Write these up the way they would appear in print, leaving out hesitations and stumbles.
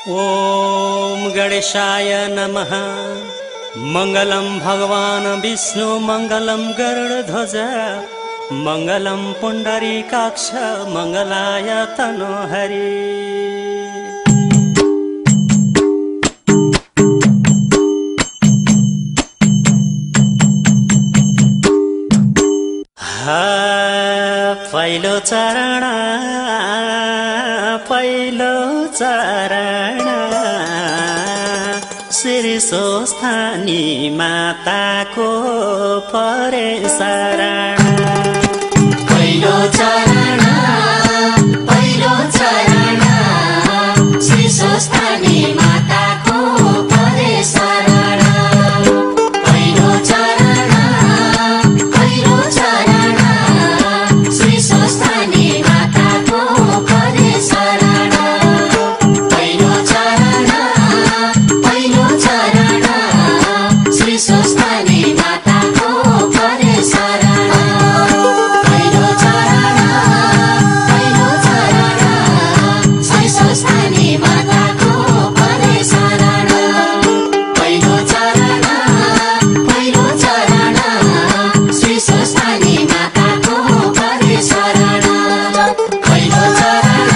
ओम गणेशाय नमः। मंगलम भगवान विष्णु मंगलम गरुड़ध्वज मंगलम पुंडरीकाक्ष मंगलाय तनोहरि। पहिलो चरण श्री स्वस्थानी माताको परे शरण। पहिलो चरण श्री स्वस्थानी माताको परे शरण। पहिलो चरण श्री स्वस्थानी माताको परे शरण। पहिलो चरण श्री स्वस्थानी माताको परे शरण। पहिलो चरण श्री स्वस्थानी माताको परे शरण। पहिलो चरण श्री स्वस्थानी माताको परे शरण। पहिलो चरण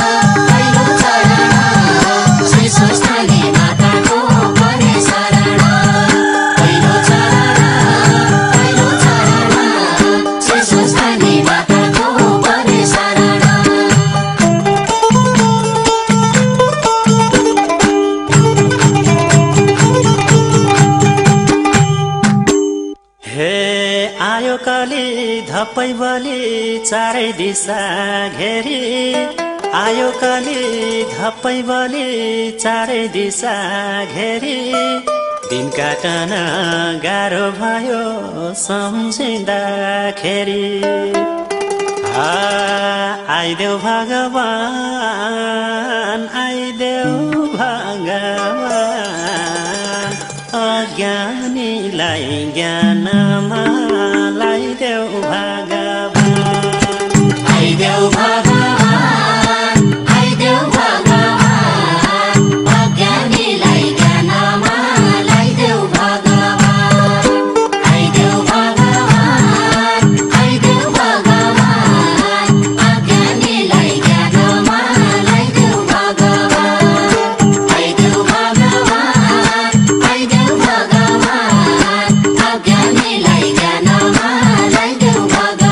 श्री स्वस्थानी माताको परे शरण। पहिलो चरण श्री स्वस्थानी माताको परे शरण। हे आयो कली धपै बलि चारै दिशा घेरी। आयो कली धपै बलि चारै दिशा घेरी। दिन काटन गाह्रो भयो सम्झिँदाखेरि। आइदेऊ भगवान आइदेऊ भगवान अज्ञानीलाई ज्ञानमा लाइदेऊ भगवान। आइदेऊ भगवान अज्ञानीलाई ज्ञानमा लाइदेऊ भगवान। आइदेऊ भगवान अज्ञानीलाई ज्ञानमा लाइदेऊ भगवान। आइदेऊ भगवान अज्ञानीलाई ज्ञानमा लाइदेऊ भगवान।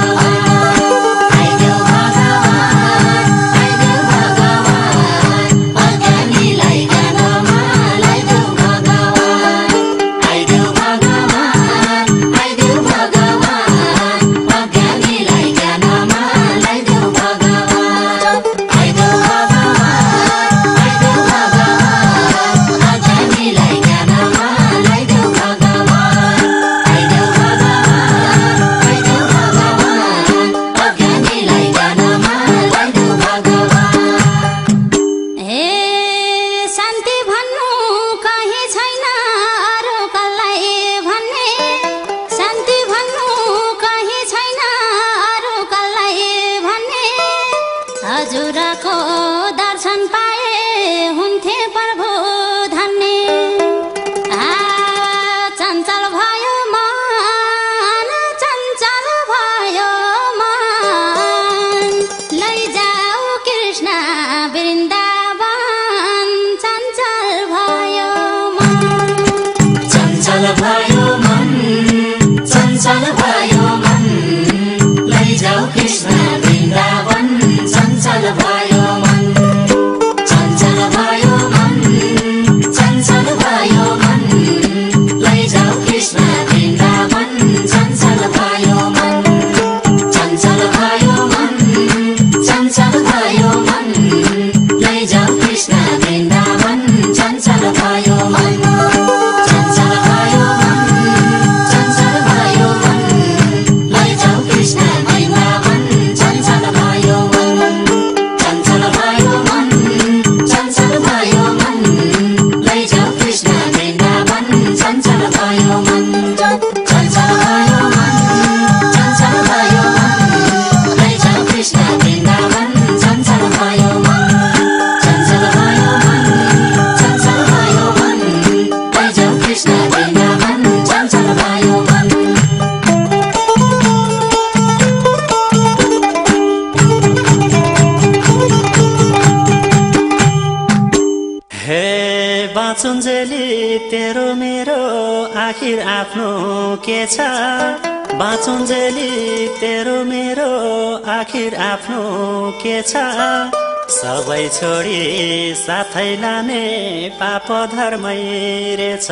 बाँचुन्जेली तेरो मेरो आखिर आफ्नो के छ बाँचुन्जेली तेरो मेरो आखिर आफ्नो के छ सबै छोडी साथै लाने पाप धर्मै रहेछ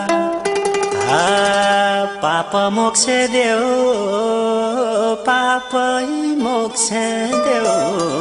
पाप मोक्ष देऊ पापै मोक्ष देऊ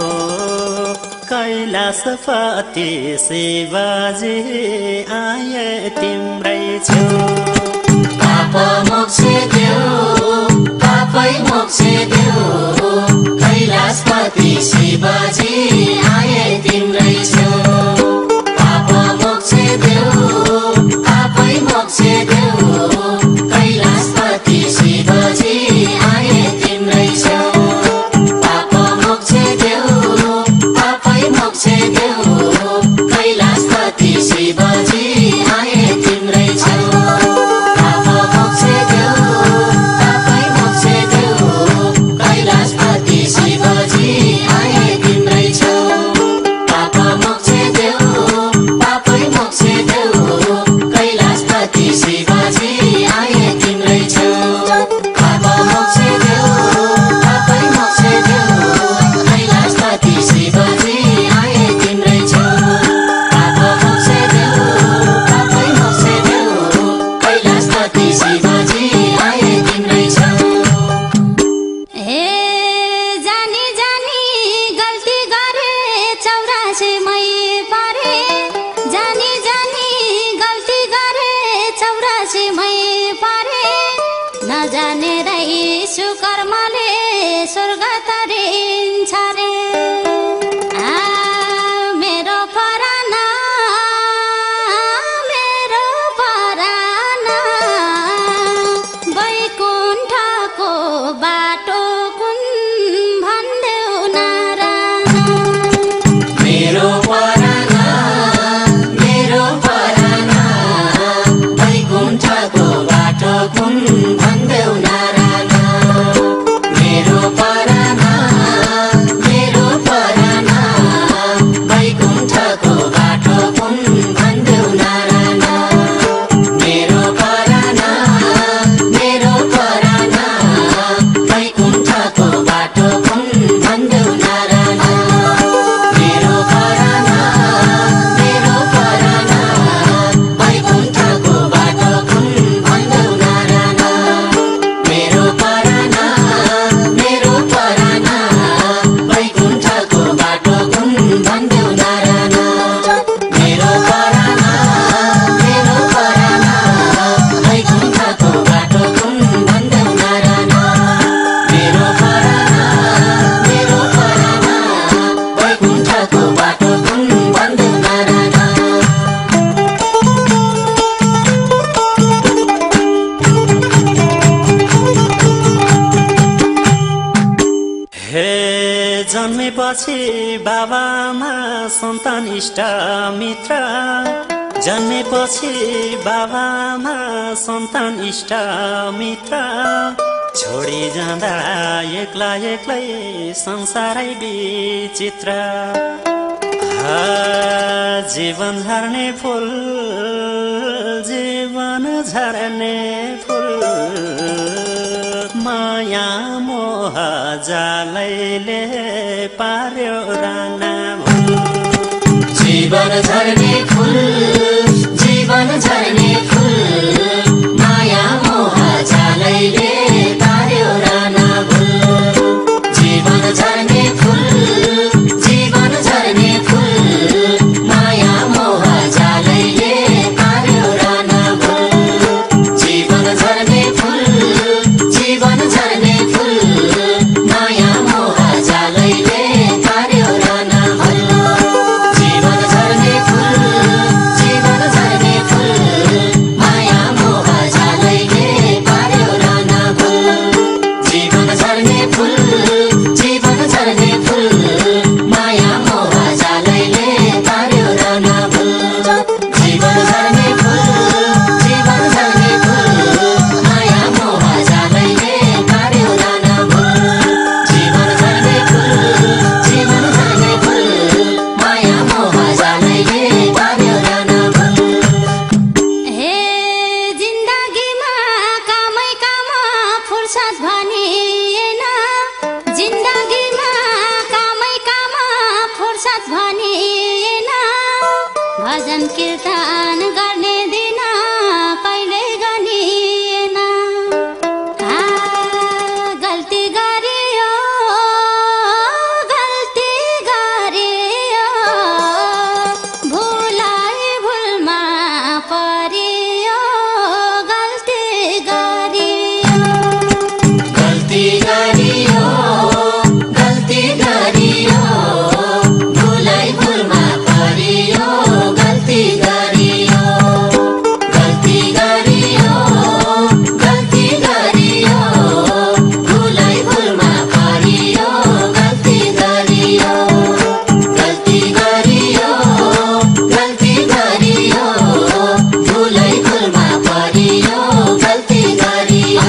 कैलाशपति शिवजी आए तिम्रै छेउ पाप मोक्ष देऊ पापै मोक्ष देऊ कैलाशपति शिवजी आए तिम्रै छेउ पाप मोक्ष देऊ पापै मोक्ष देऊ कैलाशपति शिवजी आए तिम्रै छेउ पाप मोक्ष देऊ पापै मोक्ष देऊ कैलाशपति शिवजी आए तिम्रै छेउ पाप मोक्ष देऊ पापै मोक्ष देऊ कैलाशपति शिवजी आए तिम्रै छेउ पाप मोक्ष देऊ पापै मोक्ष देऊ कैलाशपति शिवजी आए तिम्रै छेउ पाप मोक्ष देऊ पापै मोक्ष देऊ कैलाशपति शिवजी आए तिम्रै छेउ पाप मोक्ष देऊ पापै मोक्ष देऊ कैलाशपति शिवजी आए तिम्रै छेउ हे जानी जानी गल्ती गरे 84 मै परे जानी जानी गल्ती गरे 84 मै परे नजाने रहेछु कर्मले स्वर्ग तरिन्छ रे मेरो पराना वैकुण्ठको बाटो कुन भन्देऊ नारायण मेरो पराना वैकुण्ठको बाटो कुन भन्देऊ नारायण मेरो पराना वैकुण्ठको बाटो कुन भन्देऊ नारायण मेरो पराना वैकुण्ठको बाटो कुन भन्देऊ नारायण मेरो पराना वैकुण्ठको बाटो कुन भन्देऊ नारायण मेरो पराना वैकुण्ठको बाटो कुन भन्देऊ नारायण मेरो पराना वैकुण्ठको बाटो कुन भन्देऊ नारायण मेरो पराना वैकुण्ठको बाटो कुन भन्देऊ नारायण हे जन्मेपछि बाबामा सन्तान इष्ट मित्र जन्मेपछि बाबामा सन्तान इष्ट मित्र छोडी जाँदा एक्ला एक्लै संसारै विचित्र जीवन झर्ने फूल माया मोह जालैले पार्यो राना जीवन झर्ने फूल माया मोह जालैले पार्यो राना भुल जीवन झर्ने फूल माया मोह जालैले पार्यो राना भुल जीवन झर्ने फूल माया मोह जालैले पार्यो राना भुल जीवन झर्ने फूल गरिएन भजन कीर्तन गर्ने दिन कहिले गनिएन गल्ती गरियो भुलाइ भुलमा परियो गल्ती गरियो भुलाइ भुलमा परियो गल्ती गरियो भुलाइ भुलमा परियो गल्ती गरियो भुलाइ भुलमा परियो गल्ती गरियो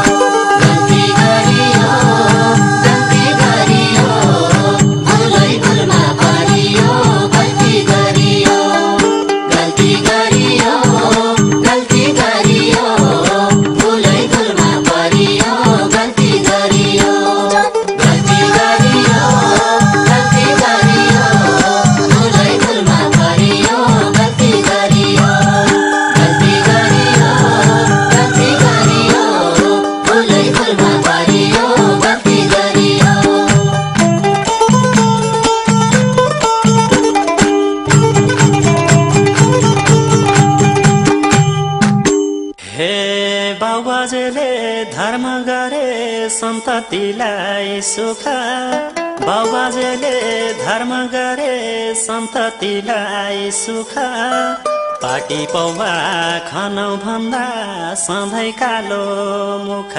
बाबुबाजेले धर्म गरे सन्ततिलाई सुख बाबुबाजेले धर्म गरे सन्ततिलाई सुख पाटी पौवा खानौ भन्दा सधैँ कालो मुख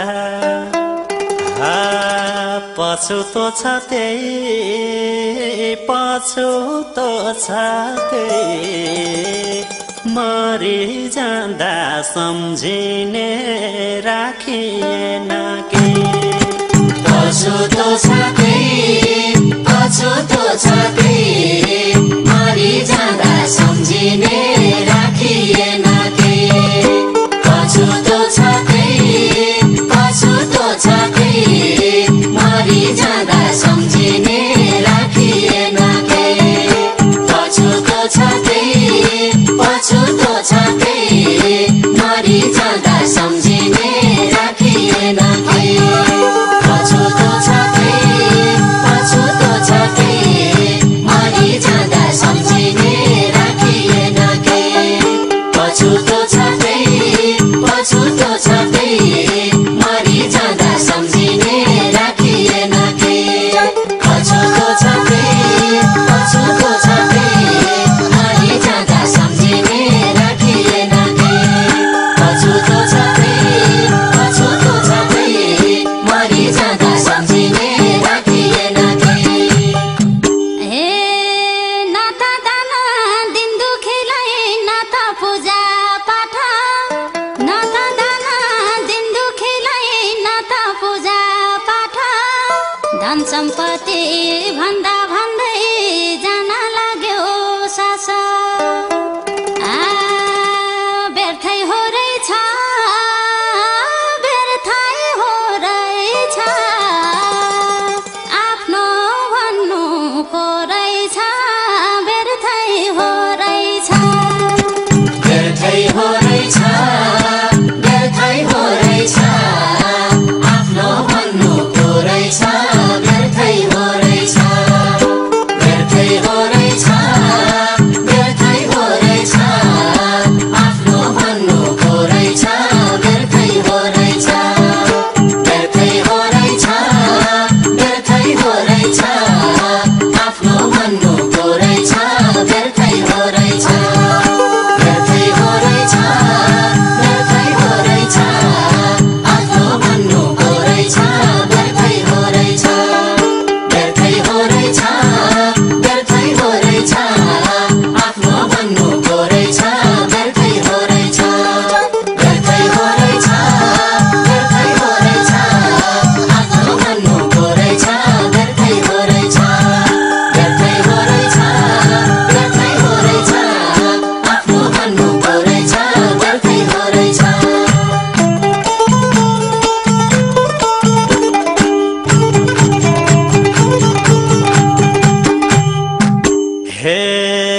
पछुतो छ त्यही पछुतो छ त्यही मरि जाँदा सम्झिने राखिएन के पछुतो छ त्यही मरि जाँदा सम्झिने राखिएन के पछुतो छ त्यही मरि जाँदा सम्झिने राखिएन के पछुतो छ त्यही मरि जाँदा सम्झिने राखिएन के पछुतो छ त्यही मरि जाँदा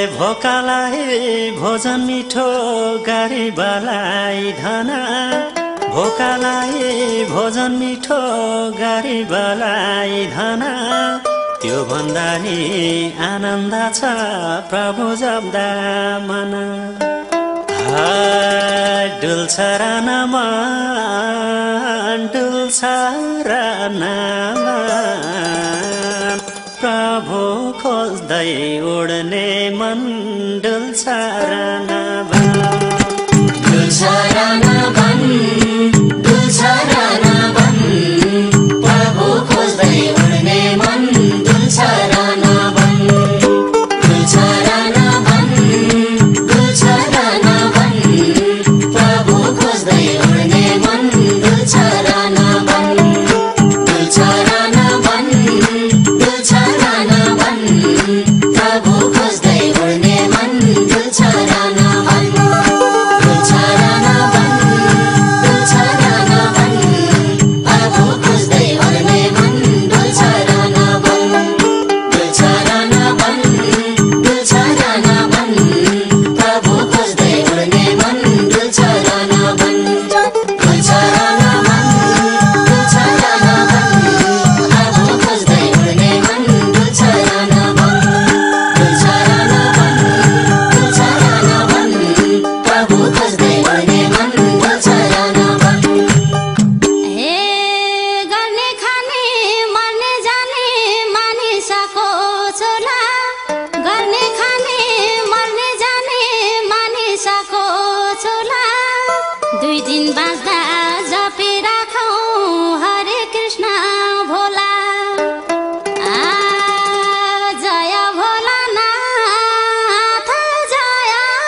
भोकालाई भोजन मिठो गरिबलाई धन भोकालाई भोजन मिठो गरिबलाई धन त्यो भन्दा नि आनन्द छ प्रभु जप्दा मन डुल्छ र नमन डुल्छ र नमन प्रभु खोज्दै उड्ने मन डुल्छ र नमन डुल्छ र नमन डुल्छ र नमन प्रभु खोज्दै उड्ने मन डुल्छ र नमन डुल्छ र नमन डुल्छ र नमन प्रभु खोज्दै उड्ने मन डुल्छ र नमन डुल्छ र नमन डुल्छ र नमन प्रभु खोज्दै उड्ने मन डुल्छ र नमन डुल्छ र नमन डुल्छ र नमन प्रभु खोज्दै उड्ने मन डुल्छ र नमन डुल्छ र नमन डुल्छ र नमन प्रभु खोज्दै उड्ने मन डुल्छ र नमन डुल्छ र नमन डुल्छ र नमन प्रभु खोज्दै उड्ने मन डुल्छ र नमन डुल्छ र नमन डुल्छ र नमन प्रभु खोज्दै उड्ने मन डुल्छ र नमन हे गर्ने खाने मर्ने जाने मानिसको छोला गर्ने खाने मर्ने जाने मानिसको छोला 2 दिन बाँच्दा जपिराखौँ हरे कृष्ण भोला जय भोलानाथ जय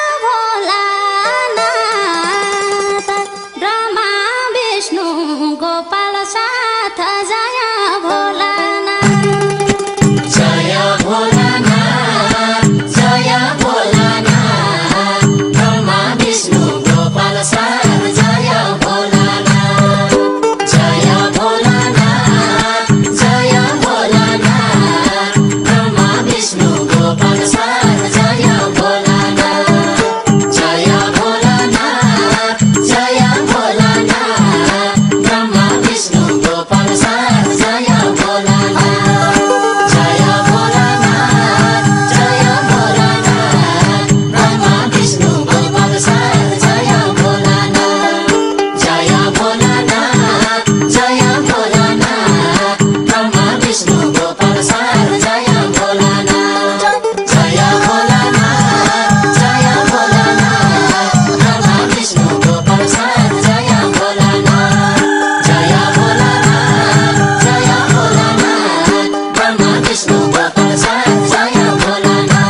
भोलानाथ ब्रह्मा विष्णु गोपाल साथ जय भोलानाथ जय भोलानाथ जय भोलानाथ ब्रह्मा विष्णु गोपाल साथ जय भोलानाथ जय भोलानाथ जय भोलानाथ ब्रह्मा विष्णु गोपाल साथ जय भोलानाथ जय भोलानाथ जय भोलानाथ ब्रह्मा विष्णु गोपाल साथ जय भोलानाथ जय भोलानाथ जय भोलानाथ ब्रह्मा विष्णु गोपाल साथ जय भोलानाथ जय भोलानाथ जय भोलानाथ ब्रह्मा विष्णु गोपाल साथ जय भोलानाथ जय भोलानाथ जय भोलानाथ ब्रह्मा विष्णु गोपाल साथ जय भोलानाथ जय भोलानाथ जय भोलानाथ ब्रह्मा विष्णु गोपाल साथ जय भोलानाथ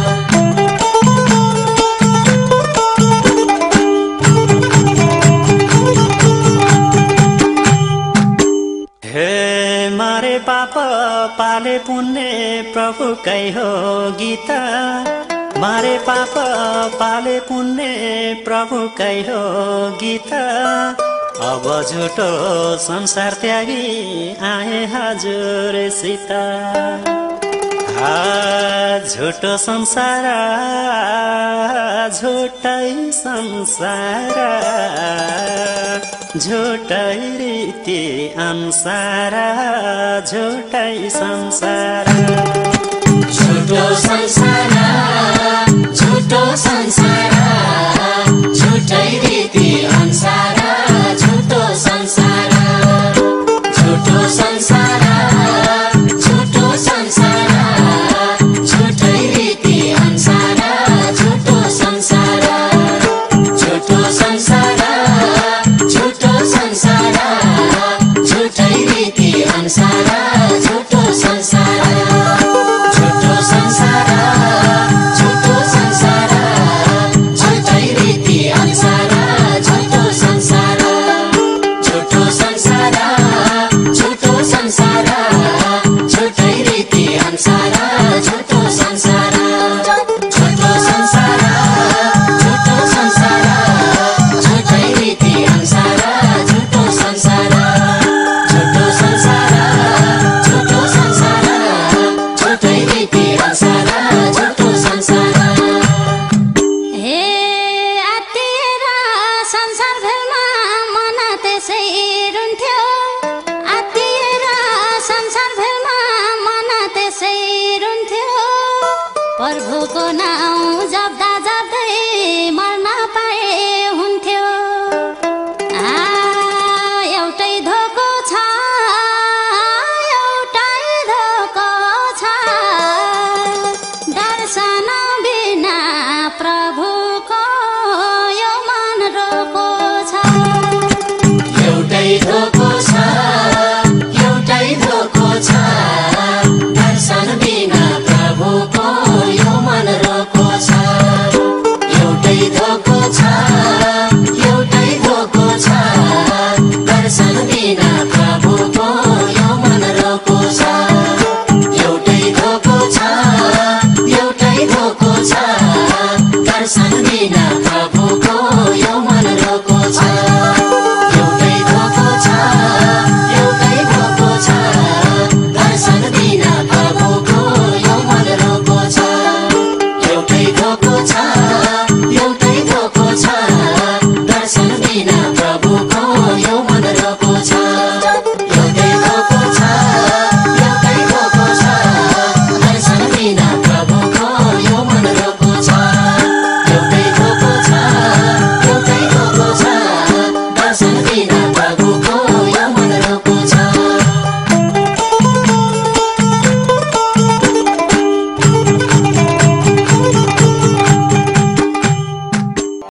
हे मारे पाप पाले पुण्य प्रभु कै हो गीता मारे पाप पाले पुण्य प्रभु कै हो गीता अब झुटो संसार त्यागी आए हजुर सीता झुटो संसार झुटै संसार झुटै रीति अनुसार झुटै संसार झुटो संसार झुटो संसार झुटै रीति अनुसार झुटो संसार झुटो संसार झुटो संसार झुटै रीति अनुसार झुटो संसार झुटो संसार झुटो संसार झुटै रीति अनुसार झुटो संसार झुटो संसार जाउँ जप्दा जप्दै